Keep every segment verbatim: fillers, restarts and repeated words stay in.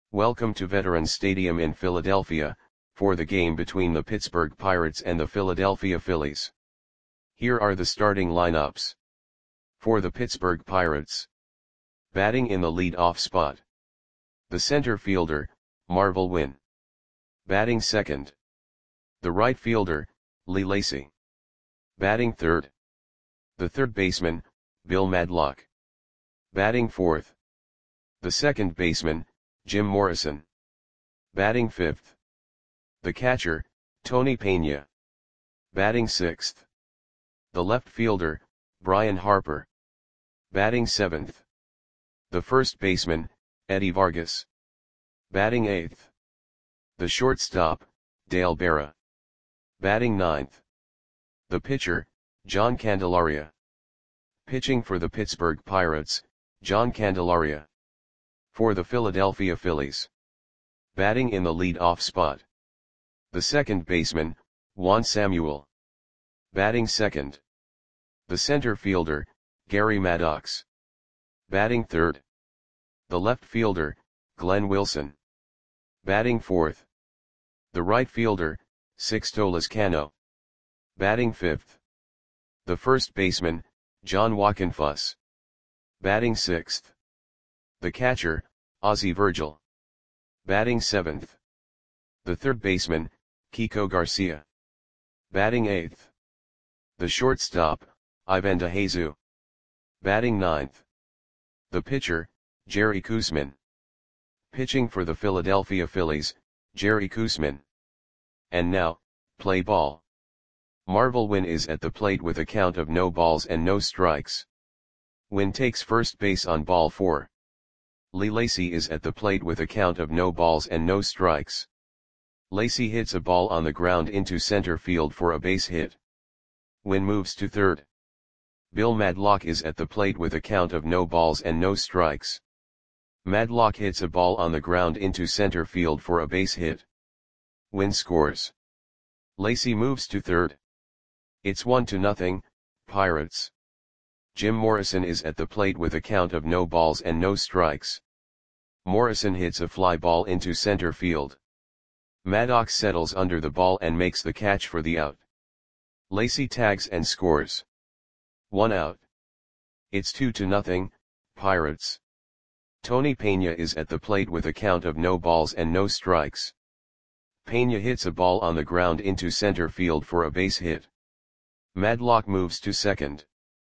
Welcome to Veterans Stadium in Philadelphia, for the game between the Pittsburgh Pirates and the Philadelphia Phillies. Here are the starting lineups. For the Pittsburgh Pirates. Batting in the lead-off spot. The center fielder, Marvel Wynn. Batting second. The right fielder, Lee Lacy. Batting third. The third baseman, Bill Madlock. Batting fourth. The second baseman, Jim Morrison. Batting fifth. The catcher, Tony Peña. Batting sixth. The left fielder, Brian Harper. Batting seventh. The first baseman, Eddie Vargas. Batting eighth. The shortstop, Dale Berra. Batting ninth. The pitcher, John Candelaria. Pitching for the Pittsburgh Pirates, John Candelaria. For the Philadelphia Phillies. Batting in the lead-off spot. The second baseman, Juan Samuel. Batting second. The center fielder, Gary Maddox. Batting third. The left fielder, Glenn Wilson. Batting fourth. The right fielder, Sixto Lezcano. Batting fifth. The first baseman, John Wockenfuss. Batting sixth. The catcher, Ozzie Virgil. Batting seventh. The third baseman, Kiko Garcia. Batting eighth. The shortstop, Ivan DeJesu. Batting ninth. The pitcher, Jerry Koosman. Pitching for the Philadelphia Phillies, Jerry Koosman. And now, play ball. Marvel Wynn is at the plate with a count of no balls and no strikes. Wynn takes first base on ball four. Lee Lacy is at the plate with a count of no balls and no strikes. Lacy hits a ball on the ground into center field for a base hit. Wynn moves to third. Bill Madlock is at the plate with a count of no balls and no strikes. Madlock hits a ball on the ground into center field for a base hit. Wynn scores. Lacy moves to third. It's one to nothing, Pirates. Jim Morrison is at the plate with a count of no balls and no strikes. Morrison hits a fly ball into center field. Maddox settles under the ball and makes the catch for the out. Lacy tags and scores. One out. It's two to nothing, Pirates. Tony Peña is at the plate with a count of no balls and no strikes. Peña hits a ball on the ground into center field for a base hit. Madlock moves to second.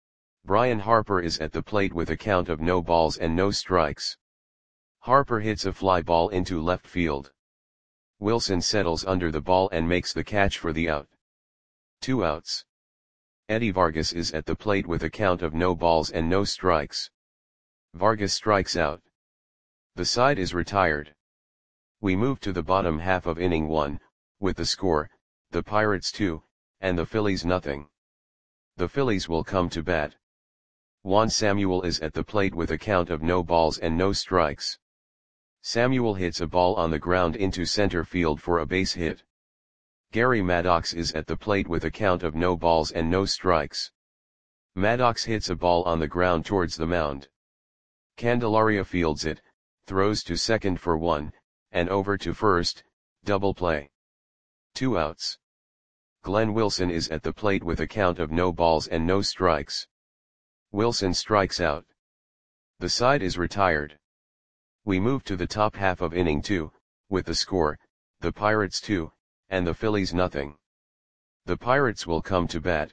Brian Harper is at the plate with a count of no balls and no strikes. Harper hits a fly ball into left field. Wilson settles under the ball and makes the catch for the out. Two outs. Eddie Vargas is at the plate with a count of no balls and no strikes. Vargas strikes out. The side is retired. We move to the bottom half of inning one, with the score, the Pirates two, and the Phillies nothing. The Phillies will come to bat. Juan Samuel is at the plate with a count of no balls and no strikes. Samuel hits a ball on the ground into center field for a base hit. Gary Maddox is at the plate with a count of no balls and no strikes. Maddox hits a ball on the ground towards the mound. Candelaria fields it, throws to second for one, and over to first, double play. Two outs. Glenn Wilson is at the plate with a count of no balls and no strikes. Wilson strikes out. The side is retired. We move to the top half of inning two, with the score, the Pirates two, and the Phillies nothing. The Pirates will come to bat.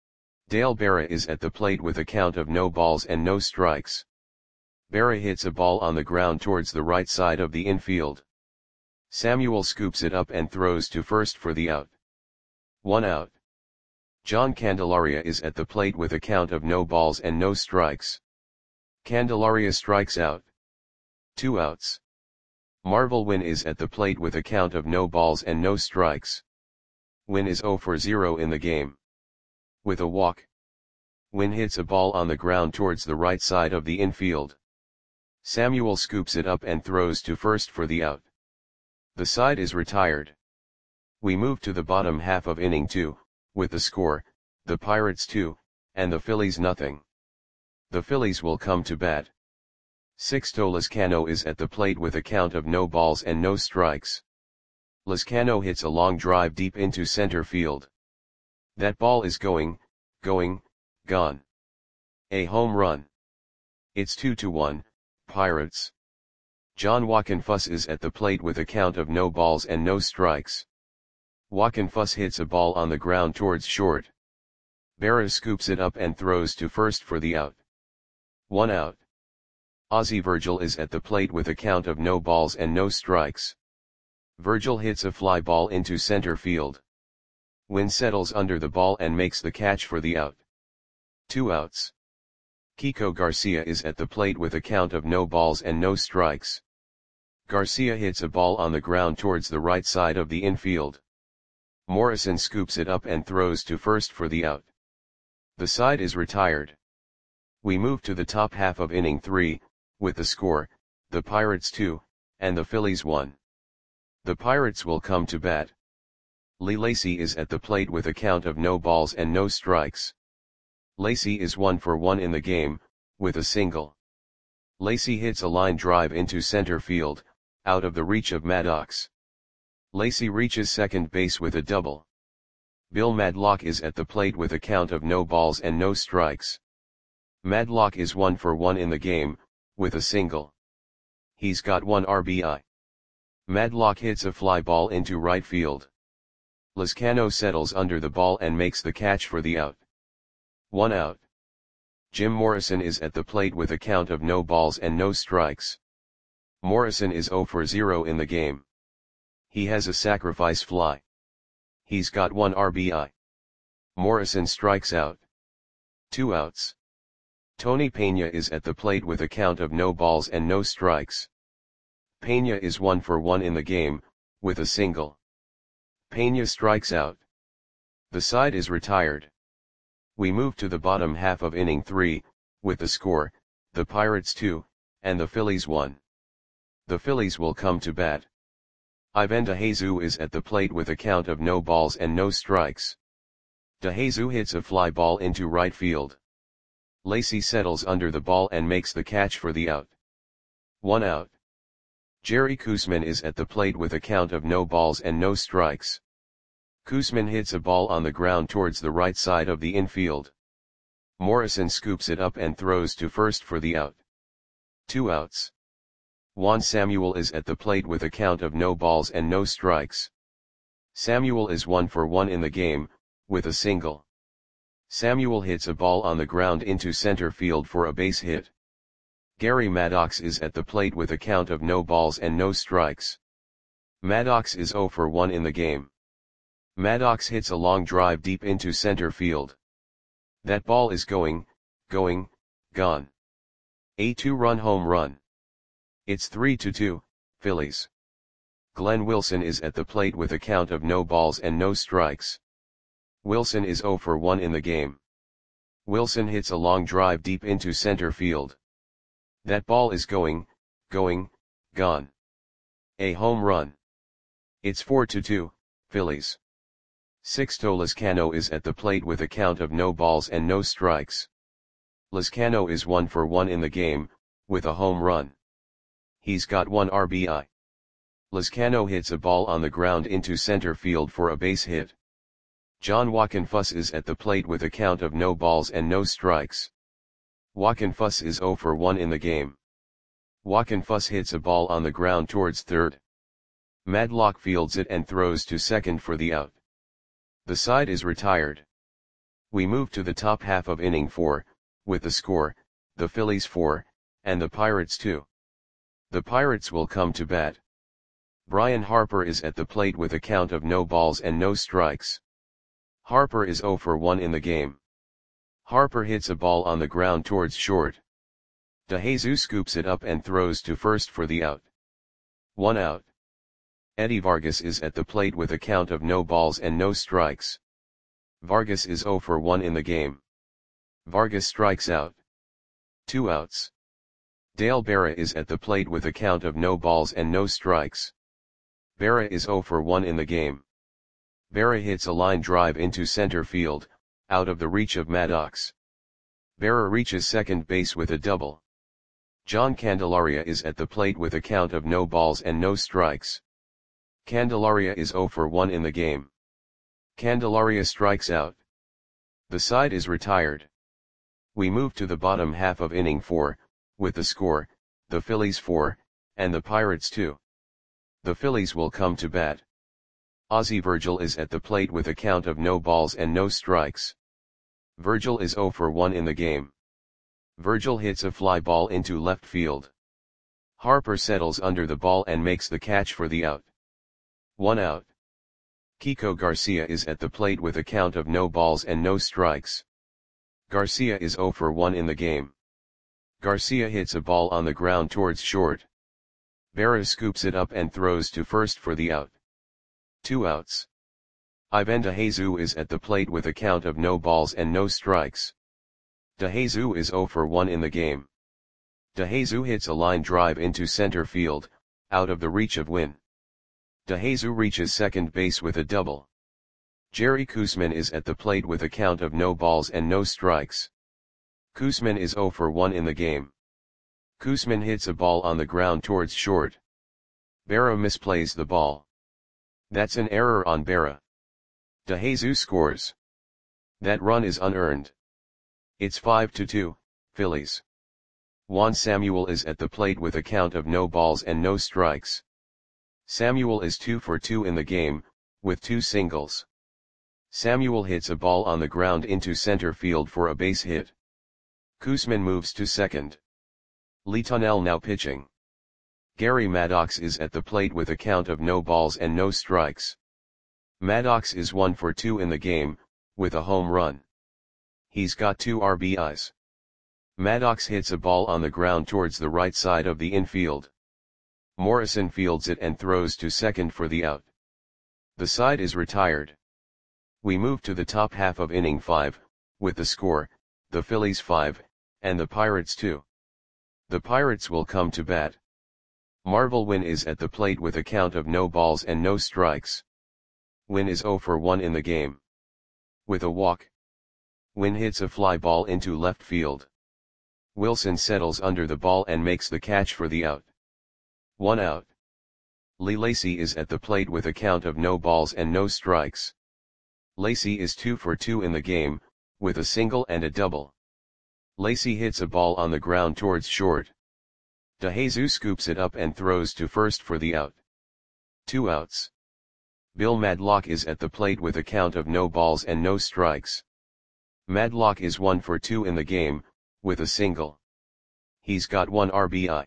Dale Berra is at the plate with a count of no balls and no strikes. Berra hits a ball on the ground towards the right side of the infield. Samuel scoops it up and throws to first for the out. One out. John Candelaria is at the plate with a count of no balls and no strikes. Candelaria strikes out. Two outs. Marvel Wynn is at the plate with a count of no balls and no strikes. Wynn is zero for zero in the game. With a walk. Wynn hits a ball on the ground towards the right side of the infield. Samuel scoops it up and throws to first for the out. The side is retired. We move to the bottom half of inning two, with the score, the Pirates two, and the Phillies nothing. The Phillies will come to bat. Sixto Lezcano is at the plate with a count of no balls and no strikes. Lezcano hits a long drive deep into center field. That ball is going, going, gone. A home run. It's two to one, Pirates. John Wockenfuss is at the plate with a count of no balls and no strikes. Wockenfuss hits a ball on the ground towards short. Berra scoops it up and throws to first for the out. One out. Ozzie Virgil is at the plate with a count of no balls and no strikes. Virgil hits a fly ball into center field. Wynn settles under the ball and makes the catch for the out. Two outs. Kiko Garcia is at the plate with a count of no balls and no strikes. Garcia hits a ball on the ground towards the right side of the infield. Morrison scoops it up and throws to first for the out. The side is retired. We move to the top half of inning three, with the score, the Pirates two, and the Phillies one. The Pirates will come to bat. Lee Lacy is at the plate with a count of no balls and no strikes. Lacy is one for one in the game, with a single. Lacy hits a line drive into center field, out of the reach of Maddox. Lacy reaches second base with a double. Bill Madlock is at the plate with a count of no balls and no strikes. Madlock is one for one in the game, with a single. He's got one R B I. Madlock hits a fly ball into right field. Lezcano settles under the ball and makes the catch for the out. One out. Jim Morrison is at the plate with a count of no balls and no strikes. Morrison is zero for zero in the game. He has a sacrifice fly. He's got one R B I. Morrison strikes out. Two outs. Tony Pena is at the plate with a count of no balls and no strikes. Pena is one for one in the game, with a single. Pena strikes out. The side is retired. We move to the bottom half of inning three, with the score, the Pirates two, and the Phillies one. The Phillies will come to bat. Ivan DeJesus is at the plate with a count of no balls and no strikes. DeJesus hits a fly ball into right field. Lacy settles under the ball and makes the catch for the out. One out. Jerry Koosman is at the plate with a count of no balls and no strikes. Koosman hits a ball on the ground towards the right side of the infield. Morrison scoops it up and throws to first for the out. Two outs. Juan Samuel is at the plate with a count of no balls and no strikes. Samuel is one for one in the game, with a single. Samuel hits a ball on the ground into center field for a base hit. Gary Maddox is at the plate with a count of no balls and no strikes. Maddox is zero for one in the game. Maddox hits a long drive deep into center field. That ball is going, going, gone. A two-run home run. It's three to two, Phillies. Glenn Wilson is at the plate with a count of no balls and no strikes. Wilson is zero for one in the game. Wilson hits a long drive deep into center field. That ball is going, going, gone. A home run. It's four to two, Phillies. Sixto Lezcano is at the plate with a count of no balls and no strikes. Lezcano is one for one in the game, with a home run. He's got one R B I. Lezcano hits a ball on the ground into center field for a base hit. John Wockenfuss is at the plate with a count of no balls and no strikes. Wockenfuss is zero for one in the game. Wockenfuss hits a ball on the ground towards third. Madlock fields it and throws to second for the out. The side is retired. We move to the top half of inning four, with the score, the Phillies four, and the Pirates two. The Pirates will come to bat. Brian Harper is at the plate with a count of no balls and no strikes. Harper is zero for one in the game. Harper hits a ball on the ground towards short. DeJesus scoops it up and throws to first for the out. One out. Eddie Vargas is at the plate with a count of no balls and no strikes. Vargas is zero for one in the game. Vargas strikes out. Two outs. Dale Berra is at the plate with a count of no balls and no strikes. Berra is zero for one in the game. Berra hits a line drive into center field, out of the reach of Maddox. Berra reaches second base with a double. John Candelaria is at the plate with a count of no balls and no strikes. Candelaria is zero for one in the game. Candelaria strikes out. The side is retired. We move to the bottom half of inning four, with the score, the Phillies four, and the Pirates two. The Phillies will come to bat. Ozzie Virgil is at the plate with a count of no balls and no strikes. Virgil is zero for one in the game. Virgil hits a fly ball into left field. Harper settles under the ball and makes the catch for the out. One out. Kiko Garcia is at the plate with a count of no balls and no strikes. Garcia is zero for one in the game. Garcia hits a ball on the ground towards short. Berra scoops it up and throws to first for the out. Two outs. Ivan DeJesus is at the plate with a count of no balls and no strikes. DeJesus is zero for one in the game. DeJesus hits a line drive into center field, out of the reach of Winn. DeJesus reaches second base with a double. Jerry Koosman is at the plate with a count of no balls and no strikes. Koosman is zero for one in the game. Koosman hits a ball on the ground towards short. Berra misplays the ball. That's an error on Berra. DeJesus scores. That run is unearned. It's five to two, Phillies. Juan Samuel is at the plate with a count of no balls and no strikes. Samuel is two for two in the game, with two singles. Samuel hits a ball on the ground into center field for a base hit. Koosman moves to second. Lee Tunnell now pitching. Gary Maddox is at the plate with a count of no balls and no strikes. Maddox is one for two in the game, with a home run. He's got two R B Is. Maddox hits a ball on the ground towards the right side of the infield. Morrison fields it and throws to second for the out. The side is retired. We move to the top half of inning five, with the score, the Phillies five, and the Pirates two. The Pirates will come to bat. Marvel Winn is at the plate with a count of no balls and no strikes. Winn is zero for one in the game. With a walk. Winn hits a fly ball into left field. Wilson settles under the ball and makes the catch for the out. One out. Lee Lacy is at the plate with a count of no balls and no strikes. Lacy is two for two in the game, with a single and a double. Lacy hits a ball on the ground towards short. DeJesus scoops it up and throws to first for the out. Two outs. Bill Madlock is at the plate with a count of no balls and no strikes. Madlock is one for two in the game, with a single. He's got one R B I.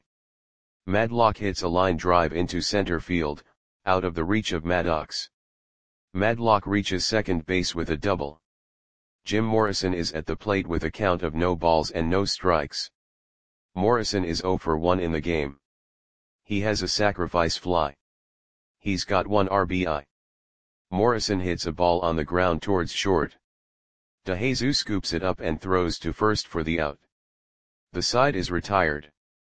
Madlock hits a line drive into center field, out of the reach of Maddox. Madlock reaches second base with a double. Jim Morrison is at the plate with a count of no balls and no strikes. Morrison is zero for one in the game. He has a sacrifice fly. He's got one R B I. Morrison hits a ball on the ground towards short. DeJesus scoops it up and throws to first for the out. The side is retired.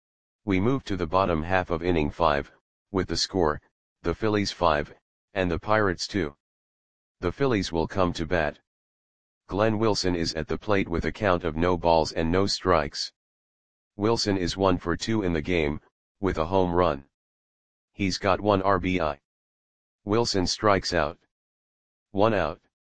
We move to the bottom half of inning five, with the score, the Phillies five, and the Pirates two. The Phillies will come to bat. Glenn Wilson is at the plate with a count of no balls and no strikes. Wilson is one for two in the game, with a home run. He's got one R B I. Wilson strikes out. One out.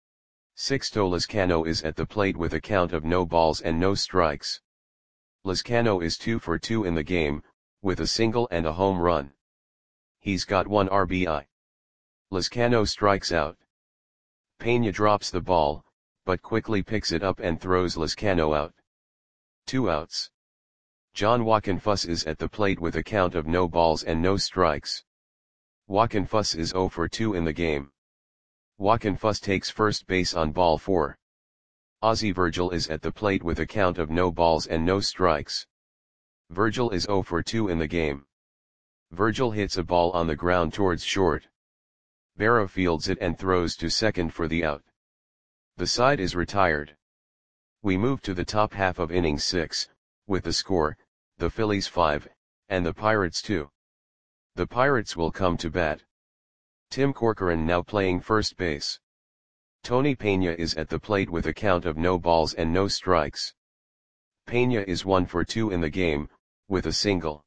Sixto Lizcano is at the plate with a count of no balls and no strikes. Lizcano is two for two in the game, with a single and a home run. He's got one R B I. Lizcano strikes out. Pena drops the ball, but quickly picks it up and throws Lizcano out. Two outs. John Wockenfuss is at the plate with a count of no balls and no strikes. Wockenfuss is zero for two in the game. Wockenfuss takes first base on ball four. Ozzie Virgil is at the plate with a count of no balls and no strikes. Virgil is zero for two in the game. Virgil hits a ball on the ground towards short. Berra fields it and throws to second for the out. The side is retired. We move to the top half of inning six, with the score, the Phillies five, and the Pirates two. The Pirates will come to bat. Tim Corcoran now playing first base. Tony Pena is at the plate with a count of no balls and no strikes. Pena is one for two in the game, with a single.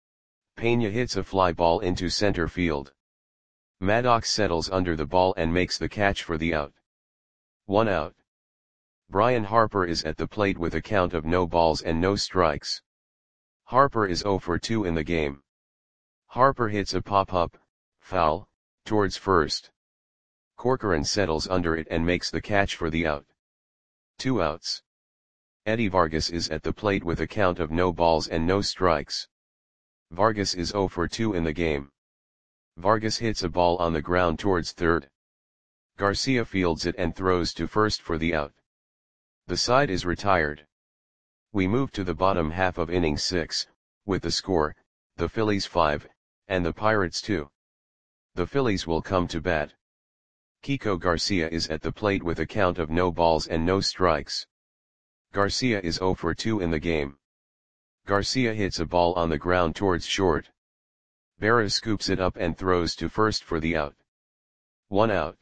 Pena hits a fly ball into center field. Maddox settles under the ball and makes the catch for the out. One out. Brian Harper is at the plate with a count of no balls and no strikes. Harper is zero for two in the game. Harper hits a pop-up, foul, towards first. Corcoran settles under it and makes the catch for the out. Two outs. Eddie Vargas is at the plate with a count of no balls and no strikes. Vargas is zero for two in the game. Vargas hits a ball on the ground towards third. Garcia fields it and throws to first for the out. The side is retired. We move to the bottom half of inning six, with the score, the Phillies five, and the Pirates two. The Phillies will come to bat. Kiko Garcia is at the plate with a count of no balls and no strikes. Garcia is zero for two in the game. Garcia hits a ball on the ground towards short. Berra scoops it up and throws to first for the out. One out.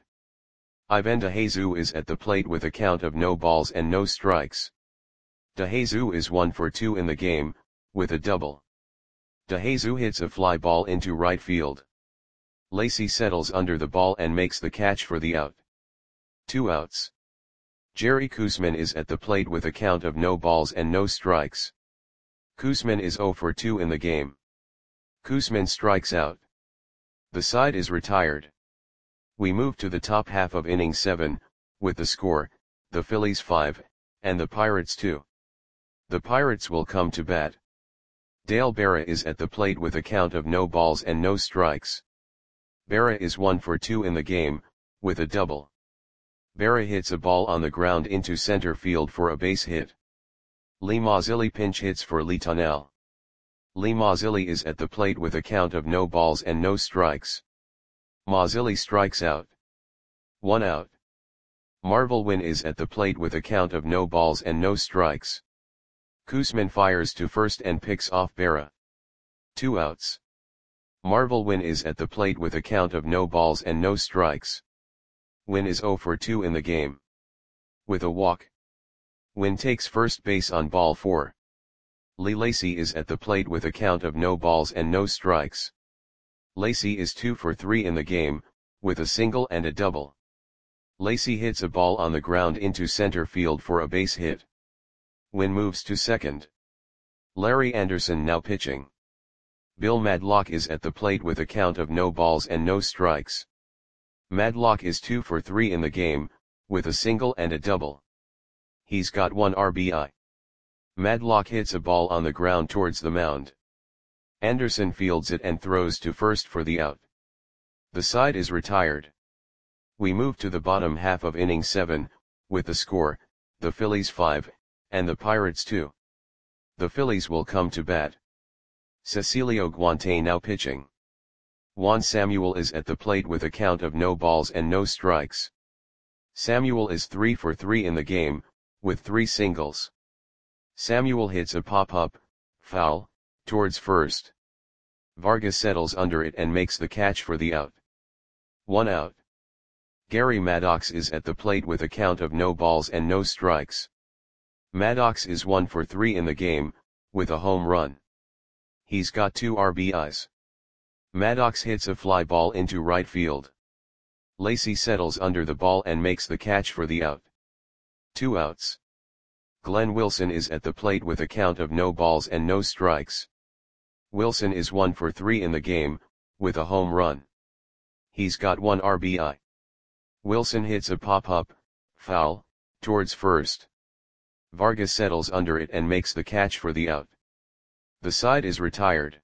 Ivan DeJesus is at the plate with a count of no balls and no strikes. DeJesus is one for two in the game, with a double. DeJesus hits a fly ball into right field. Lacy settles under the ball and makes the catch for the out. Two outs. Jerry Koosman is at the plate with a count of no balls and no strikes. Koosman is zero for two in the game. Koosman strikes out. The side is retired. We move to the top half of inning seven, with the score, the Phillies five, and the Pirates two. The Pirates will come to bat. Dale Berra is at the plate with a count of no balls and no strikes. Berra is one for two in the game, with a double. Berra hits a ball on the ground into center field for a base hit. Lee Mazzilli pinch hits for Lee Tunnell. Lee Mazzilli is at the plate with a count of no balls and no strikes. Mazzilli strikes out. One out. Marvel Wynn is at the plate with a count of no balls and no strikes. Koosman fires to first and picks off Berra. Two outs. Marvel Wynn is at the plate with a count of no balls and no strikes. Wynn is zero for two in the game. With a walk. Wynn takes first base on ball four. Lee Lacy is at the plate with a count of no balls and no strikes. Lacy is two for three in the game, with a single and a double. Lacy hits a ball on the ground into center field for a base hit. Wynn moves to second. Larry Anderson now pitching. Bill Madlock is at the plate with a count of no balls and no strikes. Madlock is two for three in the game, with a single and a double. He's got one R B I. Madlock hits a ball on the ground towards the mound. Anderson fields it and throws to first for the out. The side is retired. We move to the bottom half of inning seven, with the score, the Phillies five, and the Pirates two. The Phillies will come to bat. Cecilio Guante now pitching. Juan Samuel is at the plate with a count of no balls and no strikes. Samuel is three for three in the game, with three singles. Samuel hits a pop-up, foul, towards first. Vargas settles under it and makes the catch for the out. One out. Gary Maddox is at the plate with a count of no balls and no strikes. Maddox is one for three in the game, with a home run. He's got two R B Is. Maddox hits a fly ball into right field. Lacy settles under the ball and makes the catch for the out. Two outs. Glenn Wilson is at the plate with a count of no balls and no strikes. Wilson is one for three in the game, with a home run. He's got one R B I. Wilson hits a pop-up, foul, towards first. Vargas settles under it and makes the catch for the out. The side is retired.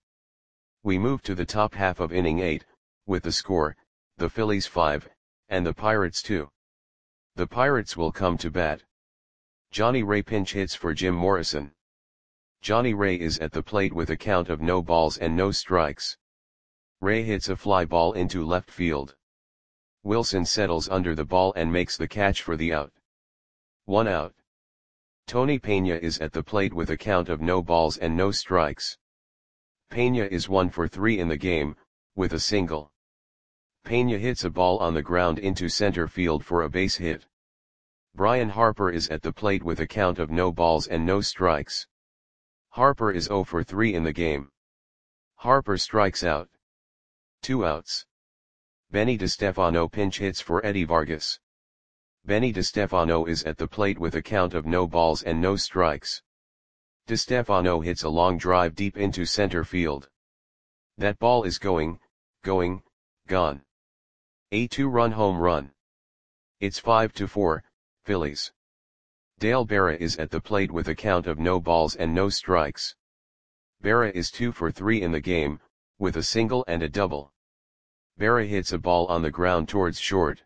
We move to the top half of inning eight, with the score, the Phillies five, and the Pirates two. The Pirates will come to bat. Johnny Ray pinch hits for Jim Morrison. Johnny Ray is at the plate with a count of no balls and no strikes. Ray hits a fly ball into left field. Wilson settles under the ball and makes the catch for the out. One out. Tony Pena is at the plate with a count of no balls and no strikes. Pena is one for three in the game, with a single. Pena hits a ball on the ground into center field for a base hit. Brian Harper is at the plate with a count of no balls and no strikes. Harper is zero for three in the game. Harper strikes out. Two outs. Benny DeStefano pinch hits for Eddie Vargas. Benny DeStefano is at the plate with a count of no balls and no strikes. DeStefano hits a long drive deep into center field. That ball is going, going, gone. A two-run home run. It's five to four, Phillies. Dale Berra is at the plate with a count of no balls and no strikes. Berra is two for three in the game, with a single and a double. Berra hits a ball on the ground towards short.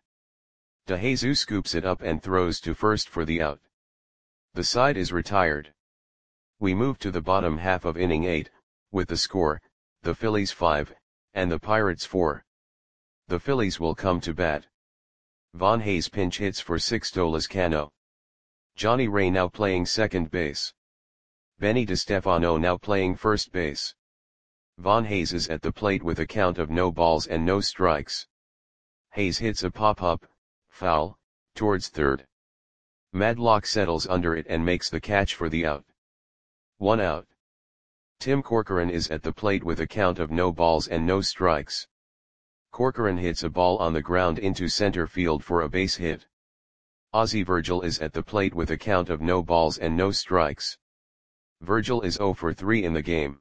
DeJesus scoops it up and throws to first for the out. The side is retired. We move to the bottom half of inning eight, with the score, the Phillies five, and the Pirates four. The Phillies will come to bat. Von Hayes pinch hits for Sixto Lezcano. Johnny Ray now playing second base. Benny DeStefano now playing first base. Von Hayes is at the plate with a count of no balls and no strikes. Hayes hits a pop-up, foul, towards third. Madlock settles under it and makes the catch for the out. One out. Tim Corcoran is at the plate with a count of no balls and no strikes. Corcoran hits a ball on the ground into center field for a base hit. Ozzie Virgil is at the plate with a count of no balls and no strikes. Virgil is zero for three in the game.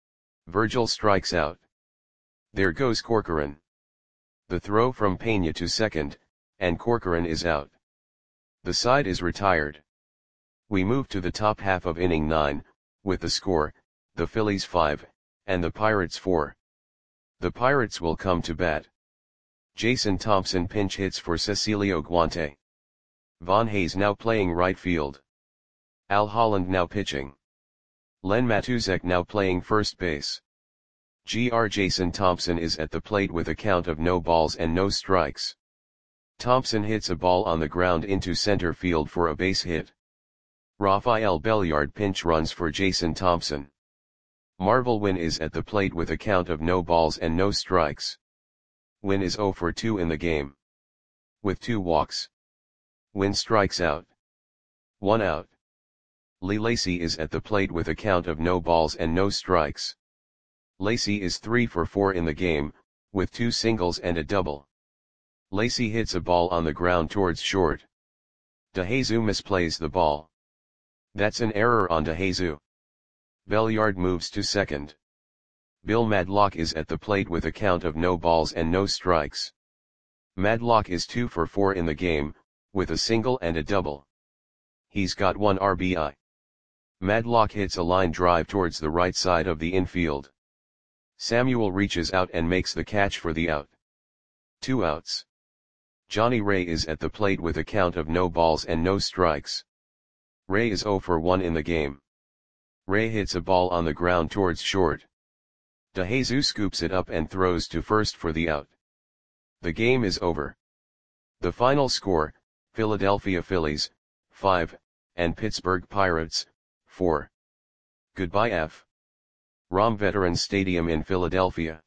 Virgil strikes out. There goes Corcoran. The throw from Pena to second, and Corcoran is out. The side is retired. We move to the top half of inning nine, with the score, the Phillies five, and the Pirates four. The Pirates will come to bat. Jason Thompson pinch hits for Cecilio Guante. Von Hayes now playing right field. Al Holland now pitching. Len Matuzek now playing first base. G R Jason Thompson is at the plate with a count of no balls and no strikes. Thompson hits a ball on the ground into center field for a base hit. Rafael Belliard pinch runs for Jason Thompson. Marvel Wynn is at the plate with a count of no balls and no strikes. Wynn is zero for two in the game. With two walks. Wynn strikes out. One out. Lee Lacy is at the plate with a count of no balls and no strikes. Lacy is three for four in the game, with two singles and a double. Lacy hits a ball on the ground towards short. DeJesus misplays the ball. That's an error on DeJesus. Belliard moves to second. Bill Madlock is at the plate with a count of no balls and no strikes. Madlock is two for four in the game, with a single and a double. He's got one R B I. Madlock hits a line drive towards the right side of the infield. Samuel reaches out and makes the catch for the out. Two outs. Johnny Ray is at the plate with a count of no balls and no strikes. Ray is zero for one in the game. Ray hits a ball on the ground towards short. DeJesus scoops it up and throws to first for the out. The game is over. The final score, Philadelphia Phillies, five, and Pittsburgh Pirates, four. Goodbye F. Rom Veterans Stadium in Philadelphia.